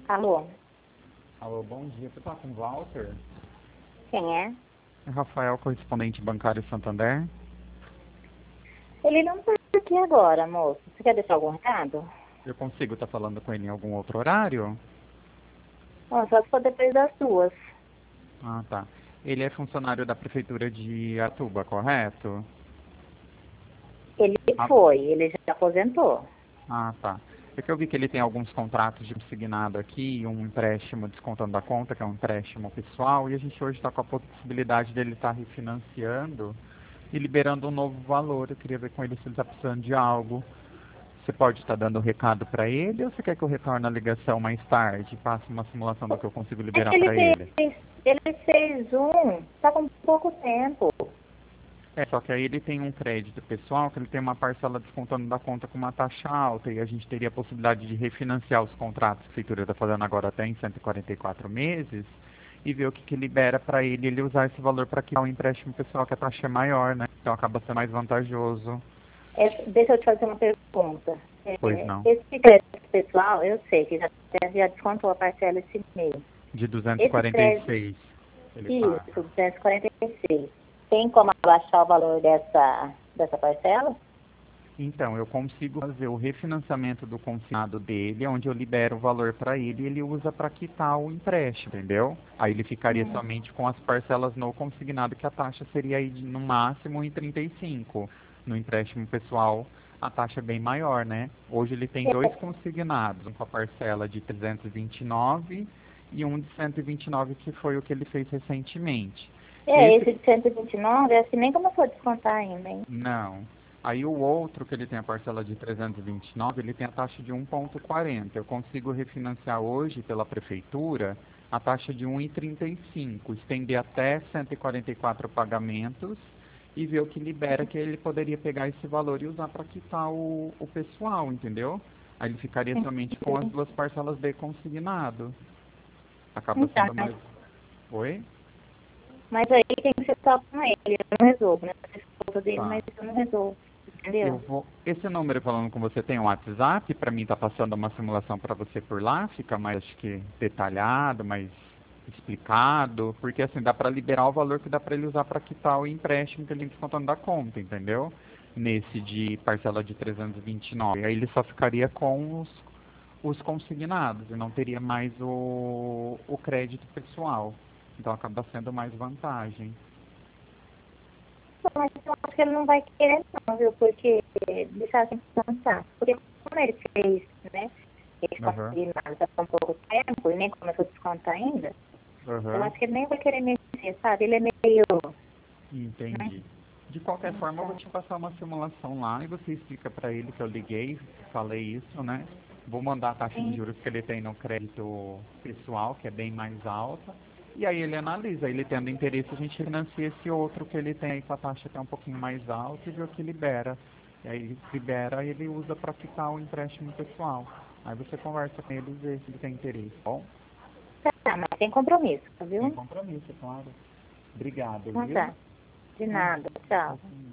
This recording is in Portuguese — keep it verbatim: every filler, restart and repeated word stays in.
Alô, Alô, bom dia. Você tá com o Walter? quem é? É Rafael, correspondente bancário Santander. Ele não tá aqui agora, moço. Você quer deixar algum recado? Eu consigo estar falando com ele em algum outro horário? Ó, só se for depois das duas. Ah, tá. Ele é funcionário da prefeitura de Atuba, correto? Ele Ah, foi, ele já aposentou. ah, tá. É que eu vi que ele tem alguns contratos de consignado aqui, um empréstimo descontando da conta, que é um empréstimo pessoal, e a gente hoje está com a possibilidade dele estar refinanciando e liberando um novo valor. Eu queria ver com ele se ele está precisando de algo. Você pode estar dando o recado para ele ou você quer que eu retorne a ligação mais tarde? Faça uma simulação do que eu consigo É liberar que ele para ele. fez, ele fez um, tá com pouco tempo. É, só que aí ele tem um crédito pessoal que ele tem uma parcela descontando da conta com uma taxa alta e a gente teria a possibilidade de refinanciar os contratos que a prefeitura está fazendo agora até em cento e quarenta e quatro meses e ver o que, que libera para ele ele usar esse valor para quitar o empréstimo pessoal que a taxa é maior, né? Então acaba sendo mais vantajoso. É, deixa eu te fazer uma pergunta. Pois É, não. esse crédito pessoal, eu sei que já, já descontou a parcela esse mês. De Esse crédito, duzentos e quarenta e seis ele paga. isso, duzentos e quarenta e seis. Tem como abaixar o valor dessa, dessa parcela? Então, eu consigo fazer o refinanciamento do consignado dele, onde eu libero o valor para ele e ele usa para quitar o empréstimo, entendeu? Aí ele ficaria Hum. somente com as parcelas no consignado, que a taxa seria aí de, no máximo em trinta e cinco. No empréstimo pessoal, a taxa é bem maior, né? Hoje ele tem dois consignados, um com a parcela de trezentos e vinte e nove e um de cento e vinte e nove, que foi o que ele fez recentemente. É, Esse esse de cento e vinte e nove, acho que nem começou a descontar ainda, hein? Não. Aí o outro, que ele tem a parcela de trezentos e vinte e nove, ele tem a taxa de um vírgula quarenta. Eu consigo refinanciar hoje pela prefeitura a taxa de um vírgula trinta e cinco, estender até cento e quarenta e quatro pagamentos e ver o que libera, que ele poderia pegar esse valor e usar para quitar o, o pessoal, entendeu? Aí ele ficaria somente com as duas parcelas B consignado. Acaba Então, sendo mas, mais... Oi? mas aí tem que ser só com ele, eu não resolvo, né? Eu sou esposa dele, Tá. mas eu não resolvo, Eu entendeu? vou. Esse número falando com você tem um WhatsApp? Para mim tá passando uma simulação para você por lá, fica mais acho que detalhado, mais explicado, porque assim dá para liberar o valor que dá para ele usar para quitar o empréstimo que ele tem descontando da conta, entendeu? Nesse de parcela de trezentos e vinte e nove. Aí ele só ficaria com os, os consignados e não teria mais o, o crédito pessoal. Então acaba sendo mais vantagem. Mas eu acho que ele não vai querer não, viu? Porque deixar assim descansar. Porque como ele fez, né? Ele Aham. conseguiu nada tá com pouco tempo e nem começou a descontar ainda, eu Aham. acho que ele nem vai querer mexer, sabe? Ele é meio, né? Entendi. De qualquer forma, eu vou Então, te passar uma simulação lá e você explica para ele que eu liguei, falei isso, né? Vou mandar a taxa de sim. juros que ele tem no crédito pessoal, que é bem mais alta. E aí ele analisa, ele tendo interesse, a gente financia esse outro que ele tem aí com a taxa que é um pouquinho mais alta e vê o que libera. E aí libera e ele usa para quitar o empréstimo pessoal. Aí você conversa com ele e vê se ele tem interesse. Bom, Tá, mas tem compromisso, sem viu? compromisso, claro. Obrigado, Então viu? tá. De Bom nada. dia. Tchau.